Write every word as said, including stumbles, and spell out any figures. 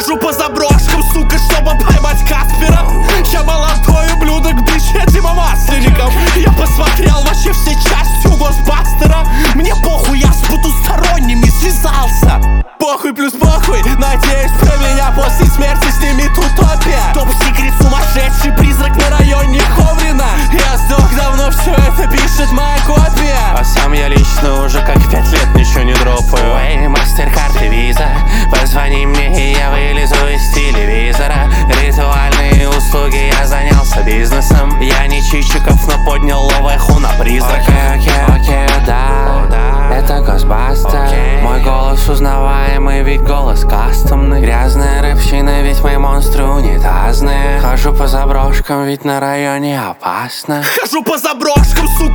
Хожу по заброшкам, сука, чтобы поймать Каспера. Я молодой ублюдок, бич, я Дима Масленников. Я посмотрел вообще все части у Госбастера. Мне похуй, я с потусторонними связался. Похуй плюс похуй, надеюсь, про меня после смерти снимет утопия. Топ-секрет, сумасшедший призрак на районе Ховрина. Я сдох давно, все это пишет моя копия. А сам я лично уже как пять лет ничего не дропаю. Эй, мастер-карт и виза, позвони мне и я вылезу из телевизора. Ритуальные услуги, я занялся бизнесом. Я не Чичиков, но поднял ловеху на призрак. Окей, окей, окей, да, это Госбастер. Мой голос узнаваемый, ведь голос кастомный. Грязная рэпщина, ведь мои монстры унитазные. Хожу по заброшкам, ведь на районе опасно. Хожу по заброшкам, сука.